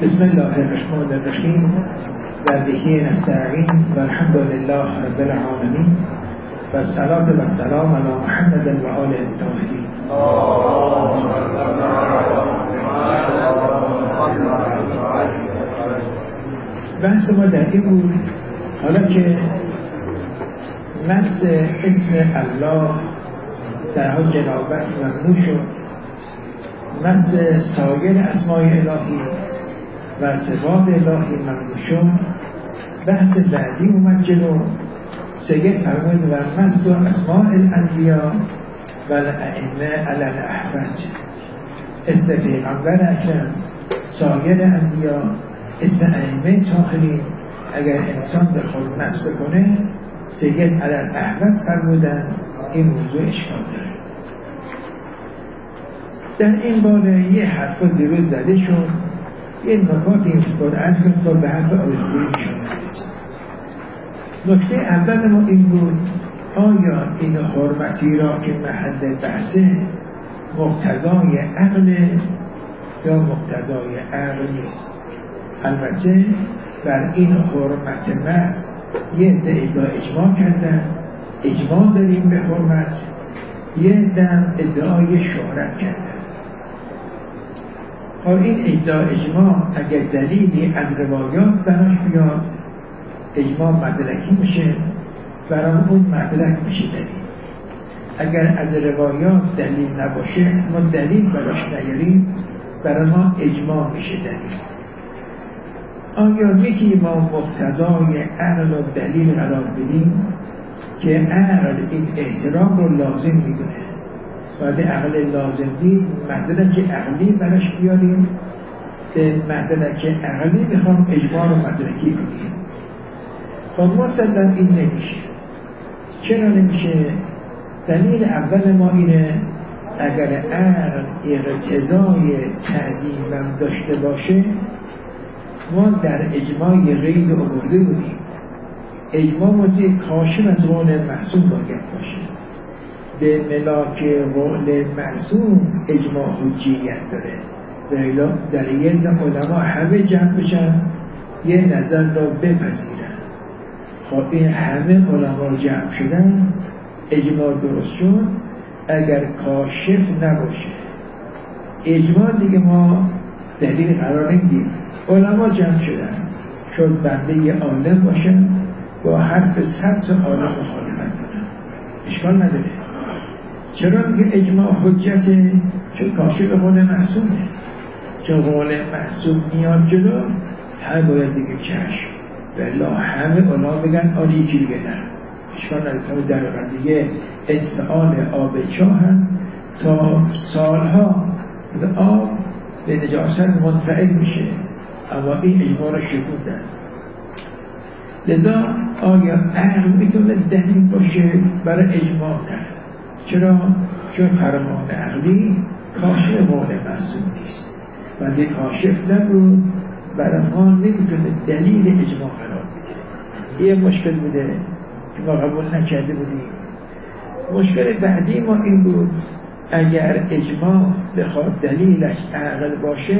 بسم الله الرحمن الرحیم و به نستعین و الحمد لله رب العالمین و الصلاة و السلام علی محمد و آل الطاهرین. بحث ما در این بود حالا که مس اسم الله در حال جنابت ممنوع شد، مس سایر اسماء الهی و صفات الهی ممنوع شد، بحث بعدی اومد جلو. سید فرمود و مس اسماء الانبیاء و الائمه علی الاحوج، اسم پیغمبر اکرم، سایر انبیاء، اسم ائمه طاهرین اگر انسان به خود مس بکنه، سید علی الاحوج فرمودن این موضوع اشکال داره. در این باره یه حرف دیروز زده شد، یه نکات این باید عرض کنم تا به حرف آیخوری شما برسیم. نکته اول ما این بود آیا این حرمتی را که محل بحثه مقتضای عقل یا مقتضای عقل نیست. البته بر این حرمت مس یه ادعا اجماع کردن، اجماع داریم به حرمت، یه دم ادعای شهرت کردن. حال این اجماع اگر دلیلی از روایات براش بیاد اجماع مدرکی میشه، برای اون مدرک میشه دلیل. اگر از روایات دلیل نباشه، ما دلیل براش نیاریم، برای ما اجماع میشه دلیل. آیا میتونیم ما مقتضای عقل و دلیل قرار بدیم که عقل این احترام رو لازم میدونه، بعد عقل لازم دید مدرک عقلی براش بیاریم، به مدرک عقلی بخوام اجماع رو مدرکی کنیم. خب مثلا این نمیشه. چرا نمیشه؟ دلیل اول ما اینه اگر عقل اقتضای تعظیمم داشته باشه، ما در اجماع غیر آورده بودیم. اجماع موضوع کاشف از قول معصوم باید باشه. به ملاک قول معصوم اجماع حجیت داره و در یه علما همه جمع بشن یه نظر را بپذیرن. خب این همه علما جمع شدن، اجماع درست شد. اگر کاشف نباشه اجماع دیگه ما دلیل قرار نمیدیم. علما جمع شدن شد بنده یه عالم باشن با حرف 100 تا عالم مخالفت کنن، اشکال نداره. چرا میگه اجماع حجته؟ چون کاشف قول معصومه. چون قول معصوم میاد جلو، هم باید دیگه کشف بلا همه علما بگن آن یکی دیگه نه، اشکال نداره. در قضیه انفعال آب چاه هم تا سالها آب به نجاست منفعل میشه، اما این اجماع را شکوندن. لذا آیا عقل میتونه دلیل باشه برای اجماع؟ نه. چرا؟ چون فرمان عقلی کاشف قول معصوم نیست و اگه کاشف نبود برای ما نمیتونه دلیل اجماع قرار بده. یه مشکل بوده که ما قبول نکرده بودیم. مشکل بعدی ما این بود اگر اجماع بخواد دلیلش عقل باشه،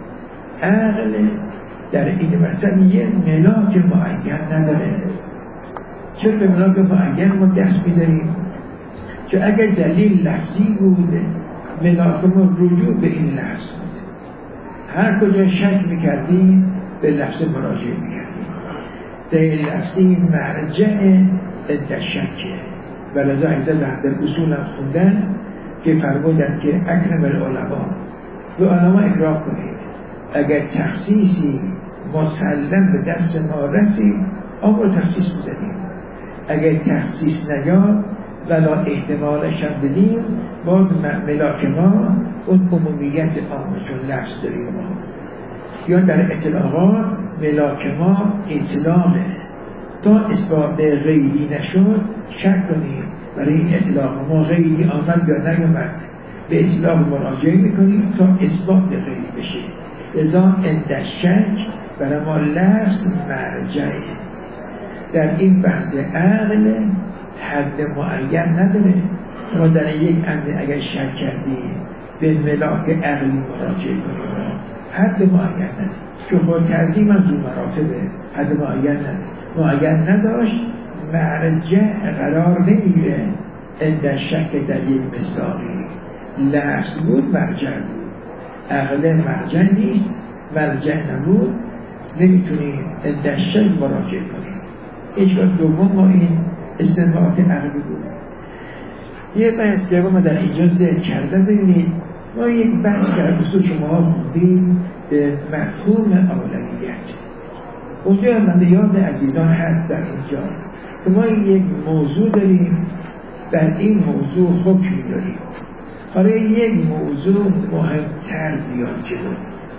عقل در این مثلا یه ملاک معین نداره. چرا به ملاک معین ما دست میذاریم؟ چون اگر دلیل لفظی بود ملاک ما رجوع به این لفظ بود. هر کجا شک میکردیم به لفظ مراجعه میکردیم. دلیل لفظی مرجع عند شکه و لذا اینجا در اصول هم خوندن که فرمودن که اکرم العلماء به علما اقرار کنید اگر تخصیصی مسلم به دست ما رسید آن رو تخصیص بزنیم، اگر تخصیص نیاد ولا احتمالش هم بدیم با ملاک ما اون عمومیت عامه چون لفظ داریم ما. یا در اطلاقات ملاک ما اطلاقه تا اثبات غیری نشد شک کنیم برای این اطلاق ما غیری آمد یا نیامد به اطلاق مراجعه میکنیم تا اثبات غیری بشه. لذا عند شک برای ما لفظ مرجعه. در این بحث عقل حد معین نداره. ما در یک امر اگر شک کردیم به ملاک عقلی مراجعه کنیم، حد معین نداره. که خود تعظیم از اون مراتبه حد معین نداشت، مرجع قرار نمیره اند شک دلیل مصداقی. لفظ بود مرجع بود، عقل مرجع نیست، مرجع نبود نمیتونیم اند شک مراجعه کنیم. هیچگاه دوم ما این استنباط عقلی بود. یه بحث ما در اینجا ذکر کردم. ببینید ما یک بحث کرد بسید شما خوندیم به مفهوم اولویت. اونجا من یاد عزیزان هست در اینجا که ما یک موضوع داریم، بر این موضوع حکمی داریم. حالا یک موضوع مهمتر بیاد جلو،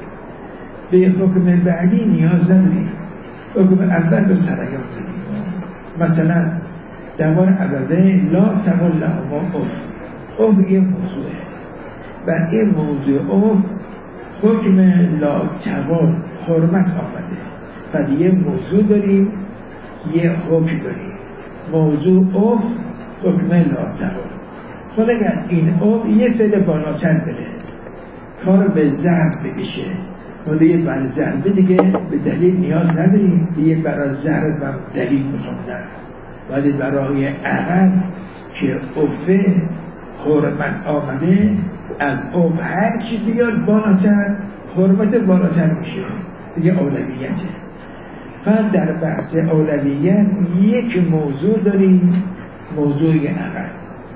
به حکم بعدی نیاز نداریم، حکم اول رو سرایان بدیم. مثلا در بار اوله لا تقل لهما اف یه موضوعه، و این موضوع اف حکم لا تقل حرمت آمده. و یه موضوع داریم، یه حکم داریم. موضوع اف حکم لا تقل. خب اگر این اف یه فعل بالاتر بره کار به ضرب بکشه، ما دیگه برای ضربه دیگه به دلیل نیاز نداریم، دیگه برای ضرب هم دلیل میخوام نه، ولی برای عقل که افه حرمت آمده، از اف هر چی بیاد بالاتر حرمت بالاتر میشه، دیگه اولویته. فقط در بحث اولویت یک موضوع داریم، موضوع عقل،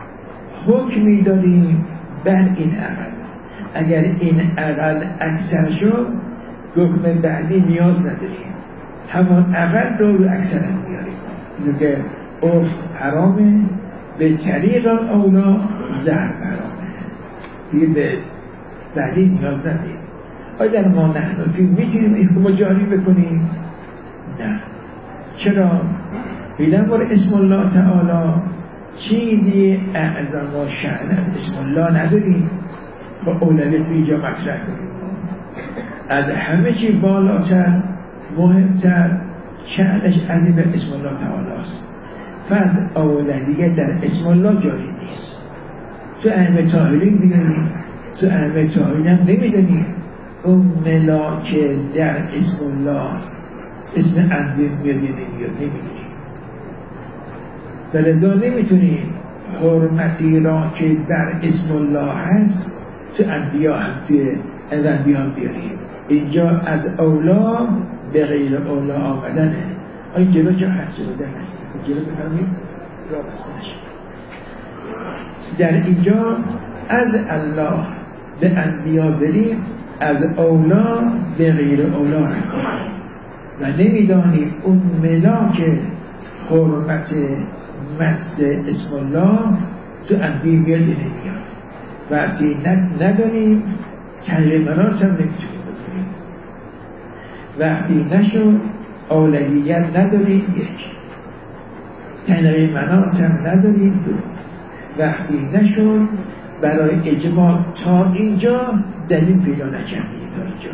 حکمی داریم بر این عقل. اگر این عقل اکثر شد حکم بعدی نیاز نداریم، همون عقل رو اکثر میاریم. میگه عرف حرامه، به طریق اولا زهر حرامه، دیگه به بعدی نیاز نداریم. آیا در ما نحنفی میتونیم این حکم جاری بکنیم؟ نه. چرا؟ بیدن بار اسم الله تعالی چیزی اعظم و شأن اسم الله نداریم. خب اولویت رو اینجا مطرح کنیم. از همه چی بالاتر مهمتر شأنش عظیم اسم الله تعالی است. پس اولویت در اسم الله جاری نیست. تو ائمه طاهرین میدونیم، تو ائمه طاهرین هم نمیدونیم اون ملاک در اسم الله اسم انبیا میاد نمیدونیم، ولذا نمیتونیم حرمتی را که بر اسم الله هست تو انبیا هم توی انبیا هم بیاریم. اینجا از اولا به غیر اولا آمدنه. این جلو چه هست جلو در نشد جلو بفرمید را بستنش. در اینجا از الله به انبیا بریم، از اولا به غیر اولا رفتیم و نمیدانیم اون ملاک حرمت مس اسم الله تو انبیا میاد نمیاد. وقتی ندانیم تغییر منات هم نمیتونیم بکنیم. وقتی نشد اولویت نداریم، یک تغییر منات هم نداریم، دو وقتی نشد برای اجماع تا اینجا دلیل پیدا نکردیم تا اینجا.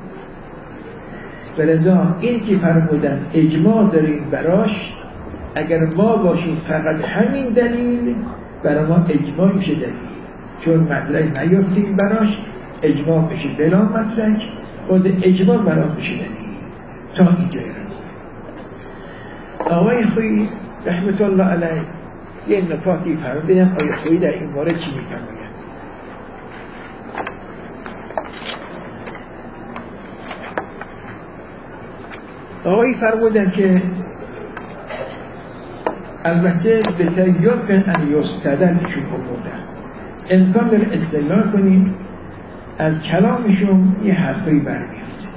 ولذا این که فرمودن اجماع داریم براش، اگر ما باشیم فقط همین دلیل برای ما اجماع میشه دلیل، چون مدرک نیافتیم براش اجماع میشه بلا مدرک، خود اجماع برای میشه دلیل. تا اینجا رسید. آقای خویی رحمت الله علیه یه نکاتی فرمودن. آقای خویی در این مورد چی میفرماید؟ آقای فرمودن که البته به تیار کن ان یستدل ایشون فرمودن امکان داره استدلال کنیم از کلامشون یه حرفی برمیاد.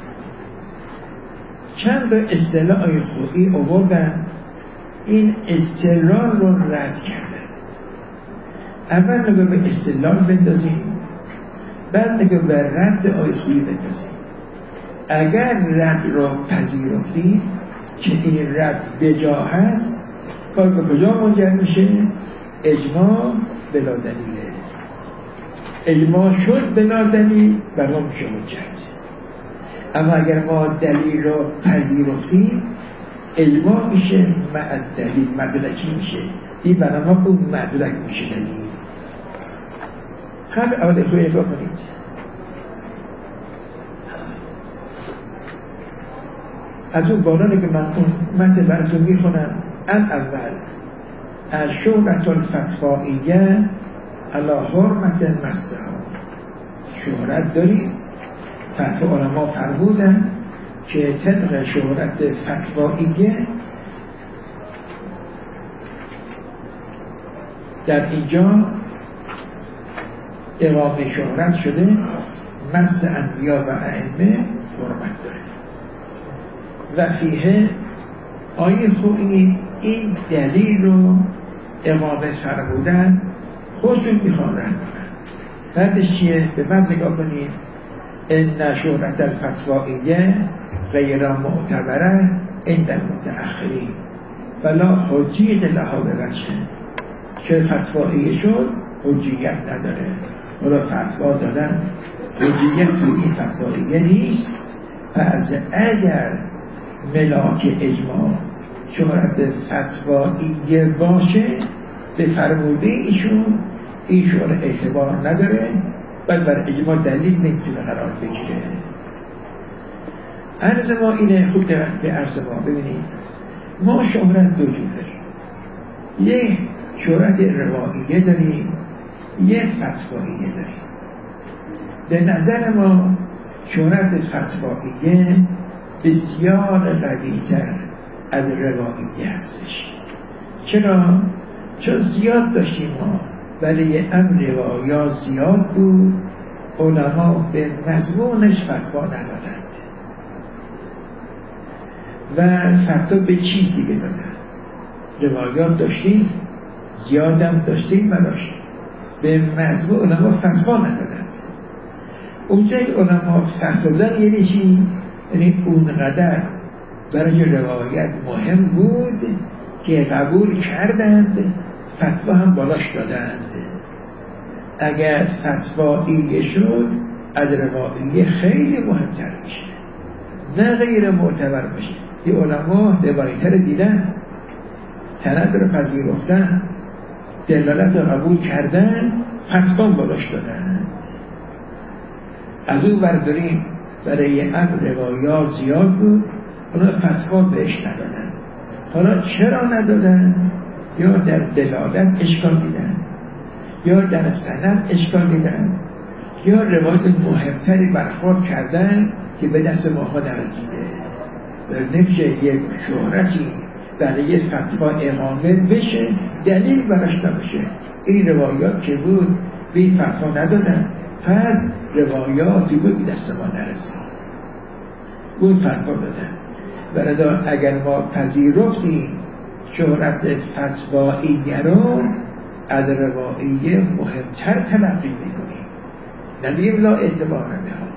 چند تا اصطلاح آقای خویی آوردن، این استدلال رو رد کردن. اول نگاه به استدلال بندازیم، بعد نگاه به رد آقای خویی بندازیم. اگر رد را پذیرفتیم که این رد بجا هست، کار به کجا منجر میشه؟ اجماع بلا دلیله. اجماع شد بلا دلیل برای میشه حجت. اما اگر ما دلیل را پذیرفتیم اجماع میشه مع دلیل، مدرکی میشه، این برای ما اون مدرک میشه دلیل. حرف اول خوی نگاه کنید. از اون بالا که من متن براتون میخونم. اول از شهرت الفتوائیه علی حرمت مسها، شهرت داریم. فتوا علما فرمودن که طبق شهرت فتوائیه در اینجا اقامه شهرت شده، مس انبیا و ائمه حرمت داره. و فیه آیه خویی این دلیل رو اقامت فرمودن، خودشون میخوان رد کنن. بعدش چیه؟ به بعد نگاه کنید. ان شهرت الفتوائیه غیر معتبره عند المتأخرین فلا حجیت لها به وجه. چه فتوائیه شد حجیت نداره، حالا فتوا دادن، حجیت تو این فتوائیه نیست. پس اگر ملاک اجماع شهرت فتوائیه باشه، به فرموده ایشون این شهرت اعتبار نداره، بل بر اجماع دلیل نمیتونه قرار بگیره. عرض ما اینه، خوب دقت به عرض ما ببینید. ما شهرت دو جور داریم، یه شهرت روائیه داریم، یه فتوائیه داریم. به نظر ما شهرت فتوائیه بسیار قوی‌تر از روائیه هستش. چرا؟ چون زیاد داشتیم ما، ولی امر روایات زیاد بود، علما به مضمونش فتوا ندادند و فتوا به چیز دیگه دادن. روایات داشتیم، زیادم داشتیم براش، به مضمون علما فتوا ندادند. اونجا علما فتوا دادن یعنی چی؟ یعنی اونقدر برای روایت مهم بود که قبول کردند، فتوا هم بالاش دادند. اگر فتواییه شد از رواییه خیلی مهمتر میشه، نه غیر معتبر باشه. یه علما روایت رو دیدن، سند رو پذیرفتن، دلالت رو قبول کردن، فتوا بالاش دادن. از اون برداریم برای امر روایات زیاد بود، اونا فتوا بهش ندادن. حالا چرا ندادن؟ یا در دلالت اشکال دیدن، یا در سند اشکال دیدن، یا روایت مهمتری برخورد کردن که به دست ماها نرسیده. نمیشه یک شهرتی برای فتوا اقامه بشه دلیل براش نباشه. این روایات که بود به فتوا ندادن، پس روایاتی بود به دست ما نرسید، اون فتوا دادن. برای اگر ما پذیرفتیم شهرت فتوائیه رو، از روائیه مهمتر تلقی میکنیم، ندیم لا اعتبار بها.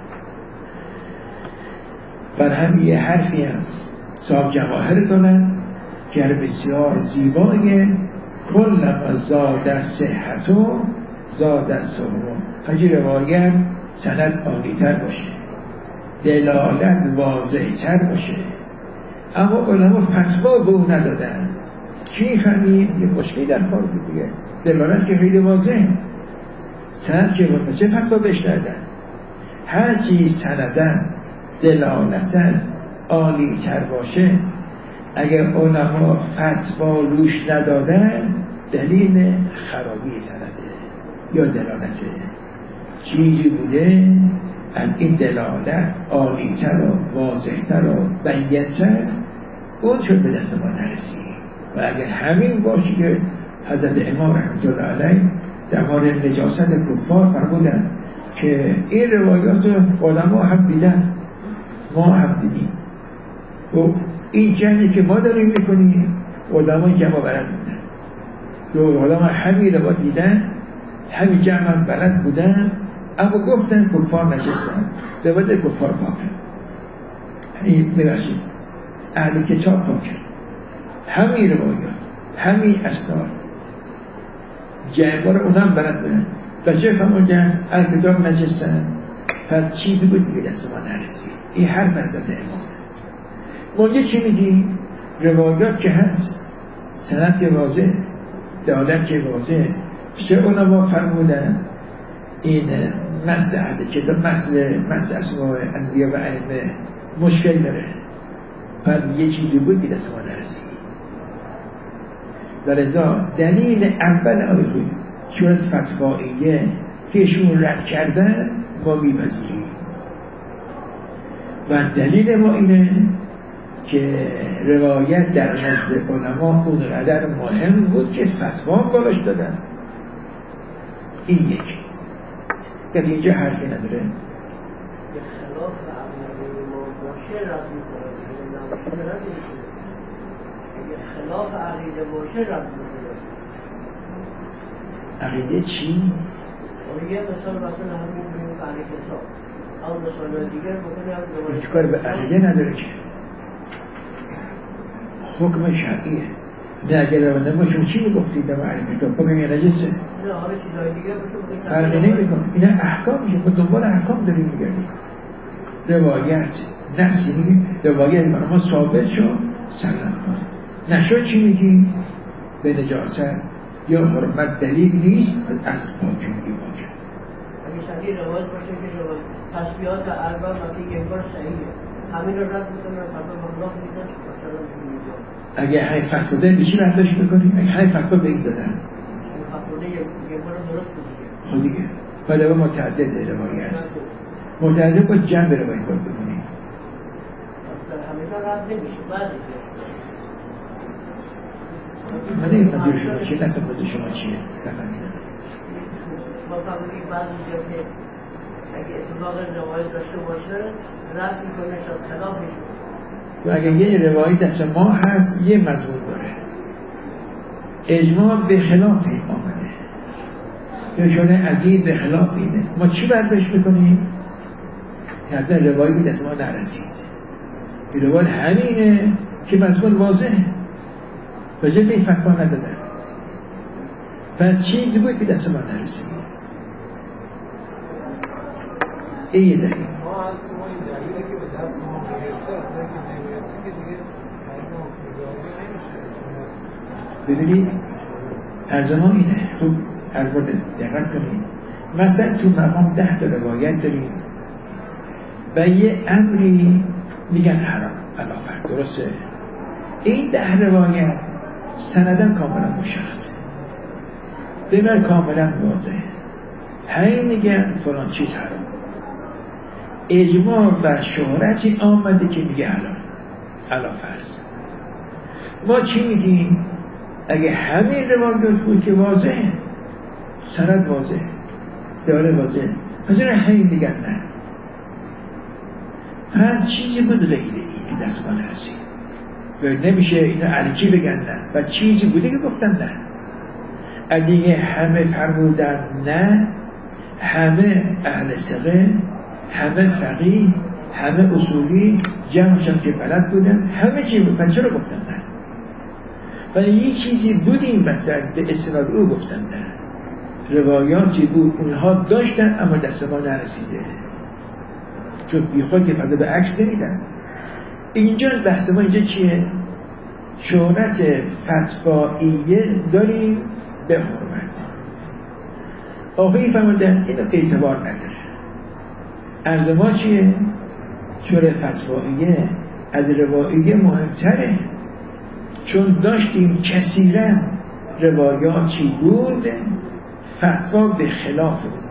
بر هم یه حرفی هم صاحب جواهر دارن که بسیار زیبایه، کلما زاد صحتو زاد صحبه. هرچی روایت سند عالی‌تر باشه، دلالت واضح‌تر باشه، اما علما فتوا به اون ندادن. چی فهمیم؟ یه مشکلی در کار بود دیگه. دلالت که خیلی واضحه، سند که بود، چه فتوا بهش ندادن؟ هر چی سندن دلالتن عالی تر باشه، اگر علما فتوا روش ندادن، دلیل خرابی سنده یا دلالته. چیزی بوده از این دلالت عالی تر و واضح تر و بین‌تر، اون چون به دست ما نرسید. و اگر همین باشه که حضرت امام رحمت الله علیه در مورد نجاست کفار فرمودن که این روایات علما هم دیدن، ما هم دیدیم، و این جمعی که ما داریم میکنیم علما جمع بلد بودن، علما همین روایات دیدن، همین جمع هم بلد بودن، اما گفتن کفار نجسن، روایت کفار پاکن. این میرسید اهل کتاب پاکن، همین روایات، همین اسناد جمع رو اونم بلد بودن. و چه فرمودن؟ اهل کتاب نجسن، پس چیزی بود دیگه دست ما نرسید. این هر حضرت امام. ما یه چی میگیم؟ روایات که هست، سند که واضح، دلالت که واضح، چه علما فرمودن این مسئله که در مسئله اسماء انبیا و ائمه مشکل داره، پر یه چیزی بود که دست ما نرسید و لذا دلیل اول آقای شورت فتواییه که ایشون رد کردن ما میپذیریم و دلیل ما اینه که روایت در نزد علما اونقدر مهم بود که فتوا بالاش دادن. این یک از اینجا حرفی نداره. خلاف عقیده باشه رد میکنه. عقیده چی؟ یه مثال مثلا همین بگیم که عقیده کتاب اما مثال دیگر بکنه هیچ کار به عقیده نداره که حکم شرعیه. نه اگر نماشون چی میگفتید در عقیده کتاب بگم یه نجسه؟ نه حالا چیزهای دیگر بکنه فرقی نمیکنه. اینا احکام میشه. ما دنبال احکام داریم میگردیم. روایت نسی میگیم روایت برای ما ثابت شد سلام کنه نشد چی میگی؟ به نجاست یا حرمت دلیل نیست از پاکی میگی باشه. اگه صحیح روایت باشه که تسبیحات اربع وقتی یک بار صحیحه همین رو رد میکنن فتوا مخلاف میدن مثلا اگه های فتوا دادن به چی برداشت میکنیم؟ اگه های فتوا به این دادن فتوا یک بار درست بودیه خب دیگه بعد متعدد روایت متعدد با جمع روایت باید بکنیم همه رد نمیشه بعد من این مدیر شما چیه؟ نفهم مدیر شما چیه؟ نفهمیدم ما فهمیدیم بعضی جا که اگه اتفاق روایت داشته باشه رد میکنه شد خلافش و اگه یه روایت دست ما هست یه مضمون داره اجماع به خلاف این آمده یا شده از این به خلاف اینه ما چی برداشت میکنیم؟ حتی روایت دست ما نرسید این روایت همینه که مضمون واضحه وجه به فتوا ندادن پس چیزی بود که دست ما نرسید این یه دلیل ما از ما این دلیلی که به دست ما برسه که نمیرسه که دیگه ببینید ارزمان اینه خوب البته دقت کنید مثلا تو مقام 10 تا روایت داریم و یه امری میگن حرام علافر درسته این 10 روایت سندن کاملا مشخصه ببین کاملا واضحه هی میگن فلان چیز حرام اجماع و شهرتی آمده که میگه حرام علافرز ما چی میگیم اگه همین روایت بود که واضحه سند واضحه داره واضحه پس این هی میگن نه هر چیزی بود غیر این که دست ما نرسید و نمیشه اینو علکی بگن نه و چیزی بوده که گفتن نه اگه همه فرمودن نه همه اهل ثقه همه فقیه همه اصولی جمعشم که بلد بودن همه چی بود پس چرا گفتن نه و یه چیزی بود این وسط به استناد او گفتن نه روایاتی بود اونها داشتن اما دست ما نرسیده چون بیخواد که فقط به عکس نمیدن اینجا بحث ما اینجا چیه؟ شهرت فتواییه داریم به حرمت آقایی فرمودن اینو اعتبار نداره عرض ما چیه؟ شهرت فتواییه از رواییه مهمتره چون داشتیم کثیرا روایاتی بود فتوا به خلاف بود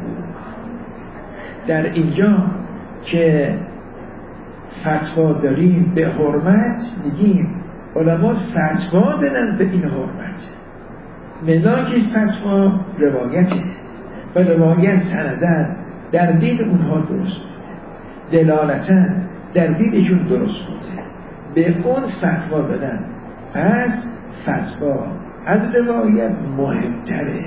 در اینجا که فتوا داریم به حرمت میگیم علما فتوا دادن به این حرمت ملاک فتوا روایته و روایت سندن در دید اونها درست بود دلالتا در دیدشون درست بود به اون فتوا دادن پس فتوا از روایت مهمتره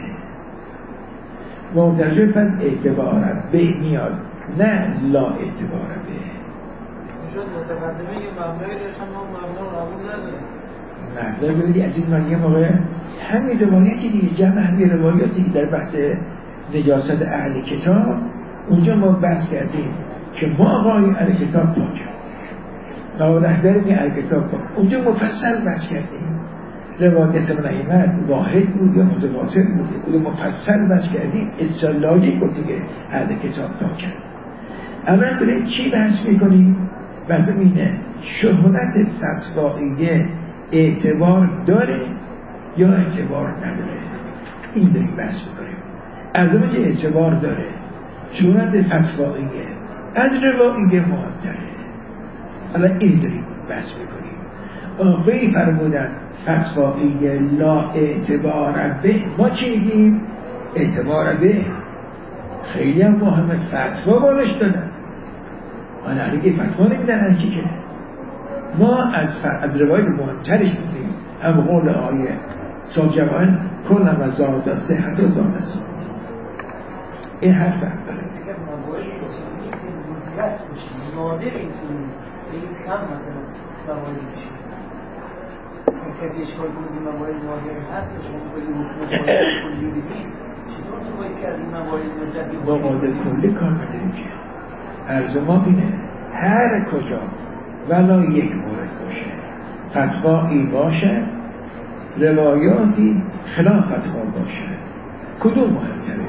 مهمتره پس اعتبارت به میاد نه لا اعتباره به شد متقدمه یه مبنایی داشتم ما مبنا رو قبول نداریم مبنایی بودی عزیز من یه موقع همین روایتی دیگه جمع همین روایاتی که در بحث نجاست اهل کتاب اونجا ما بحث کردیم که ما آقای اهل کتاب پاکم و رهبرمی اهل کتاب پاک اونجا مفصل بحث کردیم روایت من ایمد واحد بود یا متواتر بود مفصل بحث کردیم استدلالی گفتی که اهل کتاب پاکم الان داریم چی بحث میکنیم؟ بحث اینه شهرت فتواییه اعتبار داره یا اعتبار نداره؟ این داریم بحث میکنیم. از اونجا اعتبار داره، شهرت فتواییه از رواییه مهمتره. حالا این داریم بحث میکنیم. آقایی فرمودن فتواییه لا اعتبار به، ما چی میگیم؟ اعتبار به. خیلی هم مهمه، فتوا بالش دادن. حالا اگه فتوا نمیدن هرکی که ما از روایت مهمترش میکنیم. هم قول آیه ساجوان کلم از زاده صحت و زاده است. این حرف هم داره. اگر موارد شخصی مدیریت باشیم نادر اینطوری به این کم مثلا مواردی بشیم کسی اشکال کنید این موارد نادر هست شما باید حکم موارد کلی بدید چطور تو باید که از این موارد نادر با موارد کلی کار نداریم که عرض ما اینه هر کجا ولا یک مورد باشه فتوایی باشه روایاتی خلاف فتوا باشه کدوم مهمتره؟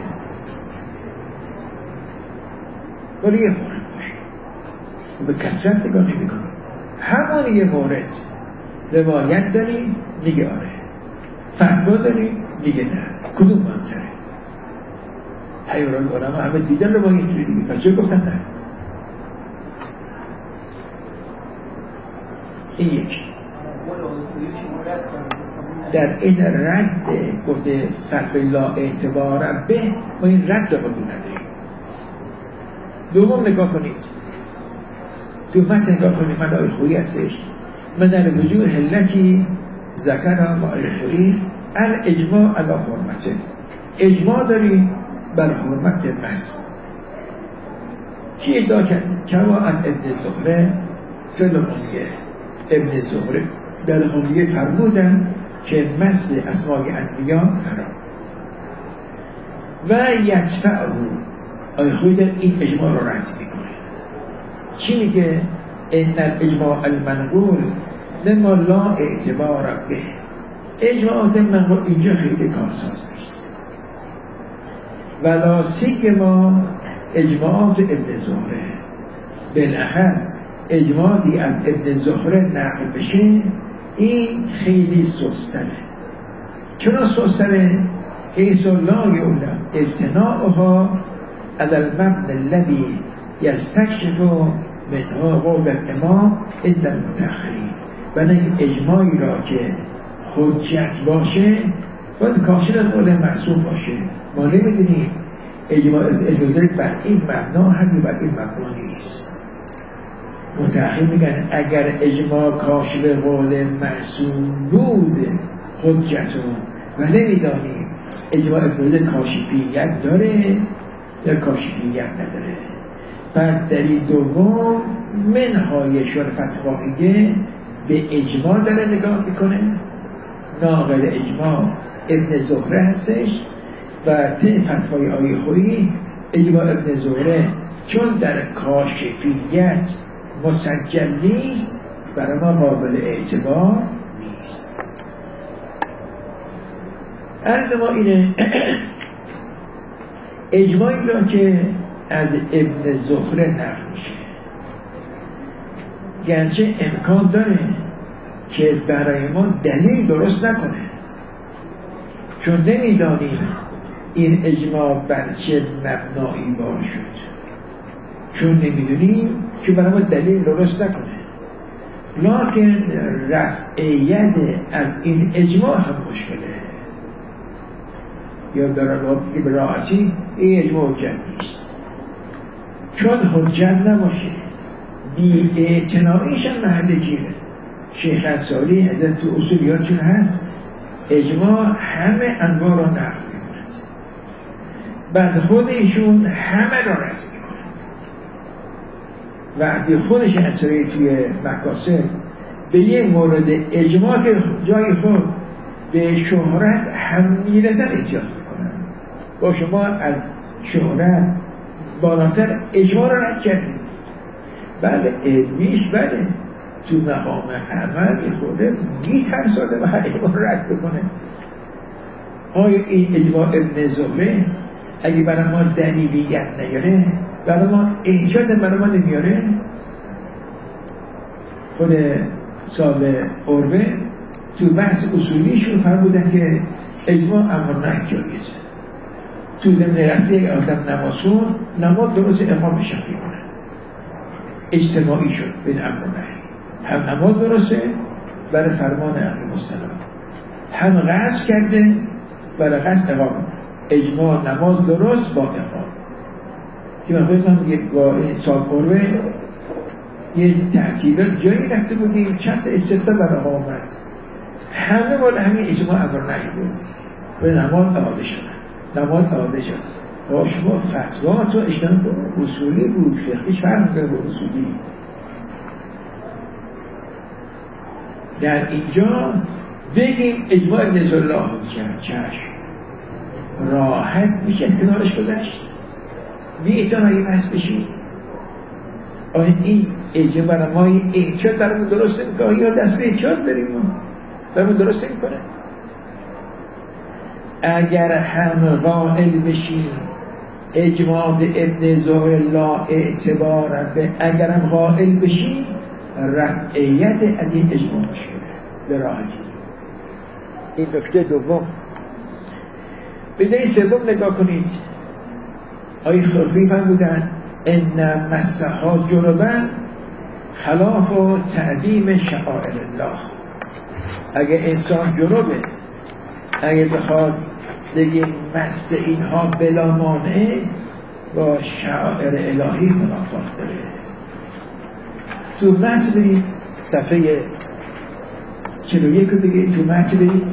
ولی یه مورد باشه به کثرت نگاه نمی کنیم. همان یه مورد روایت داریم میگه آره، فتوا داریم میگه نه. کدوم مهمتره؟ حیوران علما همه دیدن روایت دیگه، پس چه گفتن نه؟ این یک. در این رد گفته فتوی لا اعتبار به، ما این رد رو نداریم. دوم نگاه کنید تو متن نگاه کنید، من آقای خویی هستش من در وجود حلتی ذکر و آقای خویی الاجماع علی حرمته، اجماع داریم بر حرمت مس. کی ادعا کرد؟ کما ان ابن زهره فلقانیه، ابن زهره در خونیه فرمودن که مس اسماء انبیا حرام و یدفعه. آقای خویی در این اجماع رو رد میکنه. چی میگه؟ ان الاجماع المنقول لما لا اعتبار به. اجماعات منقول اینجا خیلی کارساز نیست. ولا سیما اجماعات ابن زهره، بالاخص اجماعی از ابن زهره نقل بشه این خیلی سستره. چرا سستره؟ حیث لا یعلم ابتناؤها علی المبنى الذی یستکشف منها قول الامام عند المتأخرین. بنابراین اجماعی را که حجت باشه باید کاشف قول معصوم باشه. ما نمیدونیم اجماع اجازه بر این مبنا همین بر این مبنا نیست. متأخر میگن اگر اجماع کاشف قول معصوم بود حجتون و نمیدانیم اجماع اجازه کاشفیت داره یا کاشفیت نداره. بعد دلیل دوم منهای شور فتواییه به اجماع داره نگاه میکنه. ناقل اجماع ابن زهره هستش و ته فتوای آقای خویی اجماع ابن زهره چون در کاشفیت مسجل نیست برای ما قابل اعتبار نیست. عرض ما اینه اجماعی را که از ابن زهره نقل میشه گرچه امکان داره که برای ما دلیل درست نکنه، چون نمیدانیم این اجماع بر چه مبنایی بار شد، چون نمیدونیم که برای ما دلیل درست نکنه. لکن رفعیت از این اجماع هم مشکله، یا به راحتی این اجماع حجت نیست. چون حجت نباشه بی اعتناییش هم محل گیره. شیخ انصاری از تو اصولیاتشون هست اجماع همه انواع را نقل می‌کند، بعد خود ایشون همه را رد می‌کند. وقتی خودش انصاری توی مکاسب به یه مورد اجماع که جای خود به شهرت هم میرسن احتیاط میکنن. با شما از شهرت بالاتر اجماع را رد کردید. بله علمیش بله، تو مقام عمل خورده میترساده و اجماع رد بکنه. آیا این اجماع ابن زهره اگه برای ما دلیلیت نیاره برای ما ایجاد برای ما نمیاره؟ خود صاحب عروه تو بحث اصولیشون فرمودن که اجماع امر نهی جایزه. تو زمین رسمی یک آدم نماز خون، نماز درست امامش هم میکنه، اجتماعی شد بین امر و نهی. هم نماز درسته برای فرمان امر مستلام، هم قصد کرده برای قصد اقامت. اجماع نماز درست با اقامت. که من خودم یک با صاحب عروه یه تأکیدات جایی رفته بودیم، چند تا استثنا برای اقامت، همه مال همین اجماع امر نهی بود. به نماز اعاده شد، نماز اعاده شد. با شما فتوا تو اجتماع اصولی بود، فقهیش فرق داره با اصولی. در اینجا بگیم اجماع ابن الله کرد، چشم راحت میشه از کنارش گذشت، بی‌احترام اگه بحث بشید. آیا این اجماع برای ما احتیاط برامون درست نمیکنه؟ یا دست به احتیاط بریم ما برامون درست نمیکنه؟ اگر هم قائل بشیم اجماع ابن ظهرالله اعتبار به، اگر هم قائل بشیم رفعیت از این اجماع مشکله به راحتی. این نکته دوم. به ده سوم نگاه کنید. آیه خلقی فرمودن ان مسها جنبا خلاف و تعظیم شعائر الله. اگه انسان جنوبه، اگه بخواد بگیم مس اینها بلا مانعه، با شعائر الهی منافات داره. تو متن برید صفحه 41 رو بگید، تو متن برید،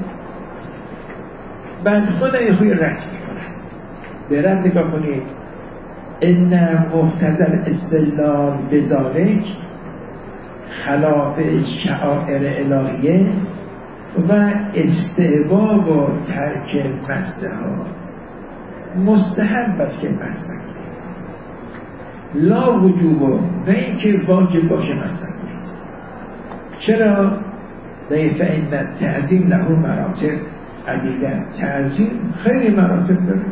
بعد خود این خوی رد میکنن. به رد نگاه کنید. ان محتضر استدلال بذالک خلاف شعائر الهیه و استحباب و ترک مسه ها مستحب است که مس نکنید، لا وجوب، نه اینکه واجب باشه مس نکنید. چرا؟ فإن تعظیم له مراتب عدیده. تعظیم خیلی مراتب داره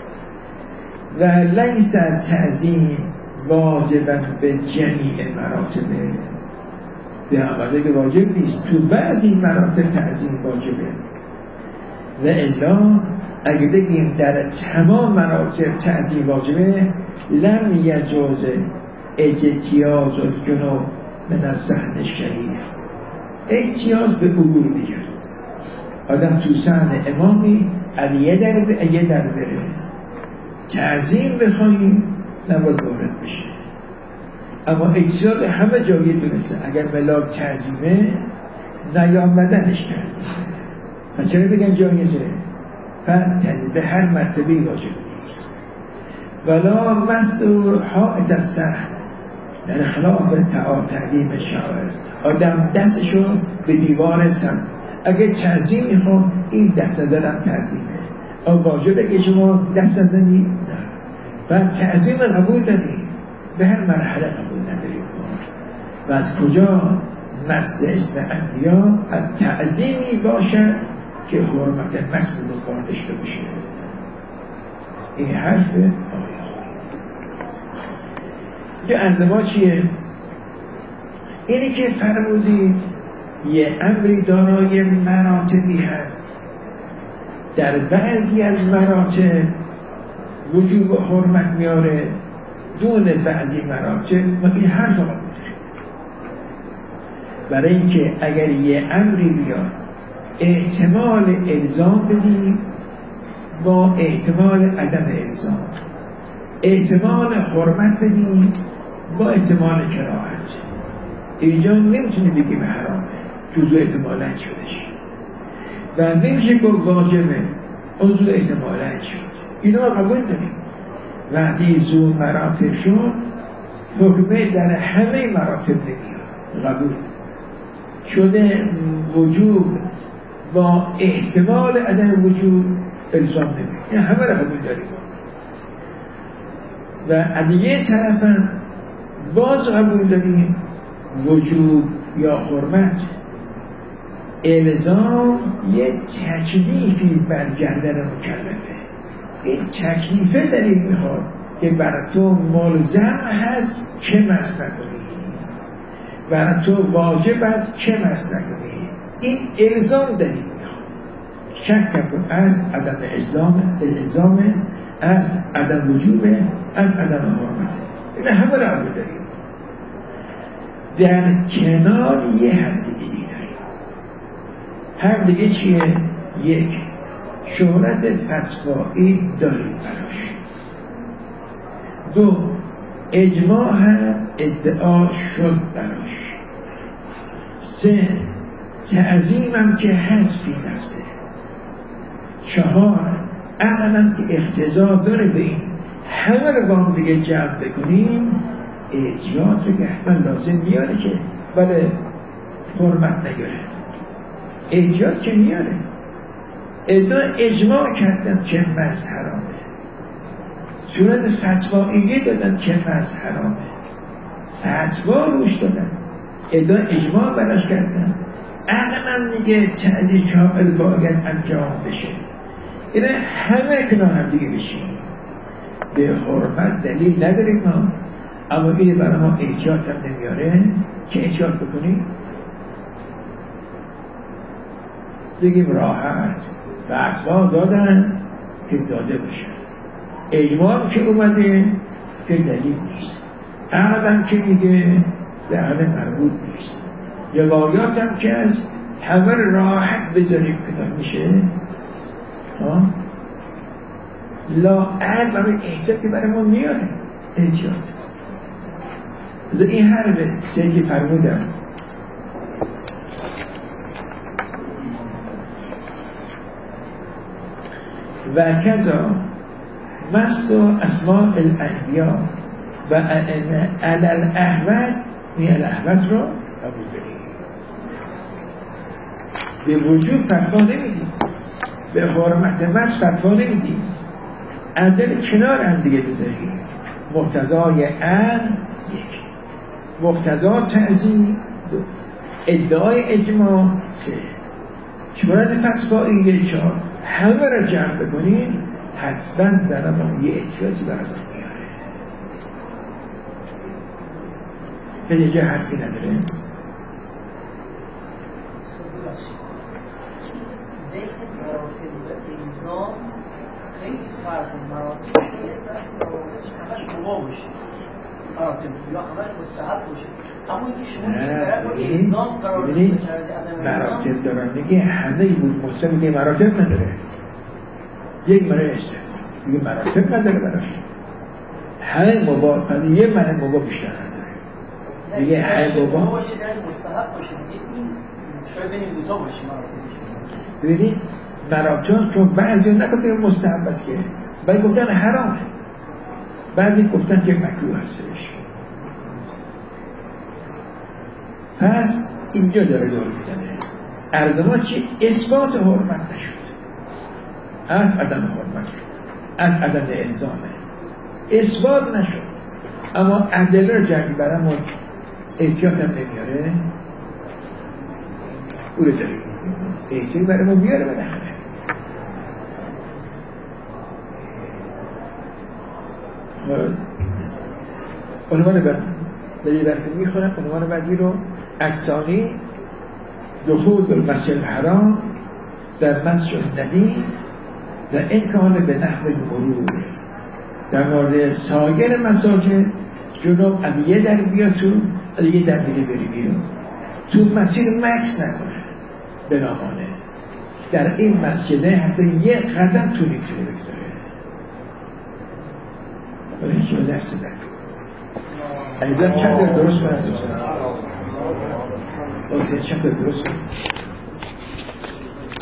و لیس تعظیم واجبا به جمیع مراتبه. به همه که واجب نیست، تو بعضی مراتب تعظیم واجبه. و الا اگه بگیم در تمام مراتب تعظیم واجبه، لم یجوز اجتیاز الجنوب من الصحن شریف. اجتیاز به عبور میگه. آدم تو صحن امامی از یه در بره، تعظیم بخواهیم نباید وارد بشه. اما اجتیاز همه جایی دونسته. اگر ملاک تعظیمه، نیامدنش تعظیمه. و چرا بگن جایزه؟ به هر مرتبه واجب نیست. ولا مسو حائط الصحن، در خلاف تعظیم شعائر. آدم دستشو به دیوار سم، اگه تعظیم میخواد این دست ندارم تعظیمه. واجبه که شما دست نزنید؟ نه. و تعظیم قبول داریم، به هر مرحله قبول نداریم. و از کجا مس اسم انبیا از تعظیمی باشه که حرمت مس مقام داشته باشه؟ این حرف آیه. یه عرض ما چیه؟ اینی که فرمودید یه امری دارای مراتبی هست، در بعضی از مراتب وجوب و حرمت میاره، دون بعضی مراتب ما این حرف رو بودیم. برای اینکه اگر یه امری بیاد احتمال الزام بدیم با احتمال عدم الزام، احتمال حرمت بدیم با احتمال کراهت، اینجا نمیتونیم بگیم حرامه، جزو احتمالات شدش. و نمیشه گفت واجبه، جزو احتمالات شد. اینا قبول داریم. وقتی زو مراتب شد، حکمه در همه مراتب نمیاد، قبول شده. وجوب با احتمال عدم وجود الزام نمیاد، این همه را قبول داریم. و عدیه طرفم باز قبول داریم وجوب یا حرمت الزام یه تکلیفی بر گردن مکلفه. این تکلیفه دلیل میخواد که بر تو ملزم هست که مس نکنی. بر تو واجبت که مس نکنی. این الزام دلیل میخواد. شک کن از عدم الزام، از عدم وجوبه، از عدم حرمته. این همه را عبود داریم. در کنار یه حد دیگه داریم. هر دیگه چیه؟ یک، شهرت فتوایی داریم براش. دو، اجماع هم ادعا شد براش. سه، تعظیمم که هست فی نفسه. چهار، عقلم که اقتضا داره به این همه رو با هم دیگه جمع بکنیم، احتیاط رو که حتما لازم میاره که بله حرمت نگیره. احتیاط که میاره. اجماع کردن که مس حرامه، صورت فتواییه دادن که مس حرامه، فتوا روش دادن، اجماع براش کردن، عقلم میگه تعدیل کامل باید انجام بشه. این همه کنار هم دیگه بشیم. به حرمت دلیل نداریم ما، اما این برای ما احتیاط هم نمیاره که احتیاط بکنیم. بگیم راحت فتوا دادن که داده بشه، اجماع که اومده که دلیل نیست، عقلم که میگه به عقل مربوط نیست، روایات هم که از همه راحت بذاریم کنار میشه. لا عقل برای احتیاط که برای ما میاره احتیاط. این حرفه سیدی فرمودم و کذا مست و اسماء الانبیا و علی الاحوت می الاحوت را قبول کنید. به وجود فتوا نمیدیم، به حرمت مست فتوا نمیدیم، عدل کنار هم دیگه بذاریم. مقتضای عقل یک، مقتضا تعظیم دو، ادعای اجماع سه، شورت فتوایی چهار. همه را جمع بکنیم حتما در ما یه احتیاطی برای میاره که یه جه حرفی نداره. بین مراتب و الزام خیلی فرق مراتب همش مباه باشه، مراتب یا همش مستحب باشه، اما اینکه شما که طرف رو الزام قرار کرده مراتب دارن میگه همه بود مستحب، میگه مراتب نداره. یک مرای استحباب دیگه مراتب نداره براش، همه مباه، فقط یه من مباه بیشتر نداره دیگه. همه مباه باشه در مستحب باشه دیگه، این شاید بینیم دوتا باشه مراتب. ببینید مراتب چون بعضی نگفتن مستحب است که بعد گفتن حرامه، بعدی گفتن که مکروه هستش. پس اینجا داره دور میزنه. عرض ما چی؟ اثبات حرمت نشد، از عدم حرمت، از عدم الزامه، اثبات نشد، اما ادله رو جمعی برامون احتیاط هم نمیاره. او رو داریم احتیاط برامون میاره بالاخره. عنوان بلی براتون میخونم. عنوان بعدی رو از ثانی دخول المسجد الحرام در مسجد نبی و این کانه به نحو المرور. در مورد سایر مساجد جنوب علیه در بیا تو، علیه در دیگه بری بیرون، تو مسیر مکس نکنه بنامانه. در این مسجده حتی یه قدم تو نمیتونه بگذاره. برای اینکه به درس در ایدان چند در درست کنه؟ چند در درست کنه؟